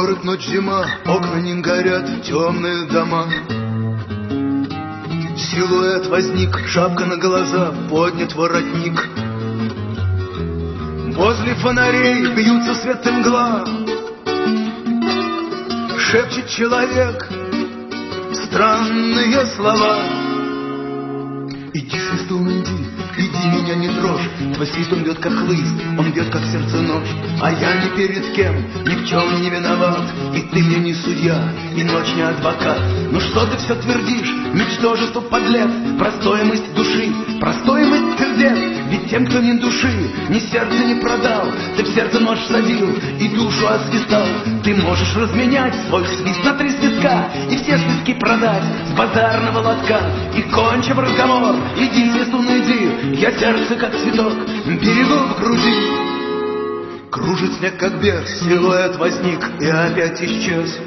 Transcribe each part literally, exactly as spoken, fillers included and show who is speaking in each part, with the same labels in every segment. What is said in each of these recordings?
Speaker 1: Город, ночь, зима, окна не горят, темные дома. Силуэт возник, шапка на глаза, поднят воротник. Возле фонарей бьются свет и мгла. Шепчет человек странные слова. Иди, свистун, иди, иди, меня не трожь. Твой свист, он бьет как хлыст, он бьет как сердце нож. А я ни перед кем, ни в чем не виноват. И ты мне не судья, и ночь не адвокат. Ну что ты все твердишь, ничтожество, подлец, про стоимость души, про стоимость сердец. Ведь тем, кто ни души, ни сердца не продал, ты в сердце нож всадил и душу освистал. Ты можешь разменять свой свист на три свистка и все свистки продать с базарного лотка. И кончив разговор, иди, свистун, иди, я сердце как цветок берегу в груди. Кружит снег как берс, силуэт возник и опять исчез.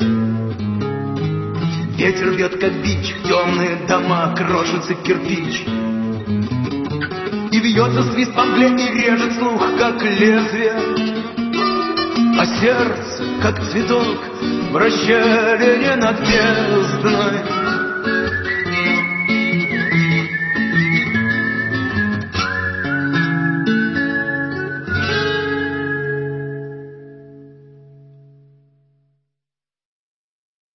Speaker 1: Ветер бьет как бич, темные дома, крошится кирпич. И вьется свист по мгле и режет слух, как лезвие. А сердце, как цветок в расщелине над бездной.